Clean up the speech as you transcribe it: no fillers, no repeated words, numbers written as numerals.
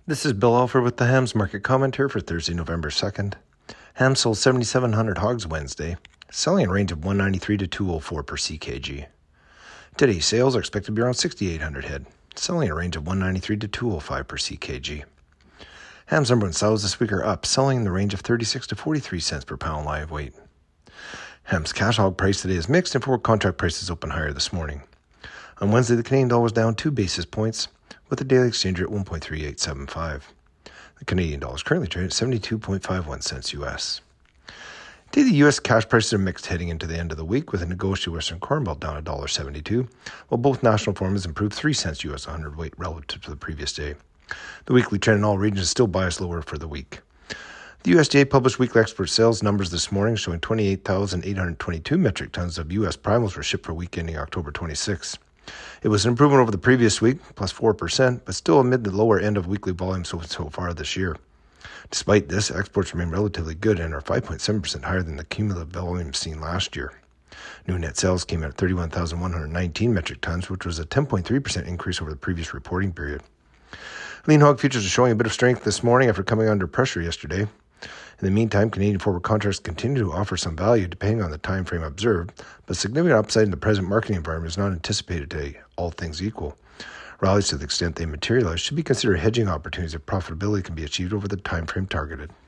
This is Bill Alford with the Hams Market Commentary for Thursday, November 2nd. Hams sold 7,700 hogs Wednesday, selling in a range of 193 to 204 per CKG. Today's sales are expected to be around 6,800 head, selling in a range of 193 to 205 per CKG. Hams number one sows this week are up, selling in the range of 36 to 43 cents per pound live weight. Hams cash hog price today is mixed and forward contract prices open higher this morning. On Wednesday, the Canadian dollar was down 2 basis points, with the daily exchange rate at 1.3875. The Canadian dollar is currently trading at 72.51 cents U.S. Today, the U.S. cash prices are mixed heading into the end of the week, with a negotiated Western Corn Belt down $1.72, while both national farmers improved 3 cents U.S. 100 weight relative to the previous day. The weekly trend in all regions is still biased lower for the week. The USDA published weekly export sales numbers this morning, showing 28,822 metric tons of U.S. primals were shipped for week ending October 26. It was an improvement over the previous week, plus 4%, but still amid the lower end of weekly volume so far this year. Despite this, exports remain relatively good and are 5.7% higher than the cumulative volume seen last year. New net sales came in at 31,119 metric tons, which was a 10.3% increase over the previous reporting period. Lean hog futures are showing a bit of strength this morning after coming under pressure yesterday. In the meantime, Canadian forward contracts continue to offer some value depending on the time frame observed, but significant upside in the present marketing environment is not anticipated today, all things equal. Rallies, to the extent they materialize, should be considered hedging opportunities if profitability can be achieved over the time frame targeted.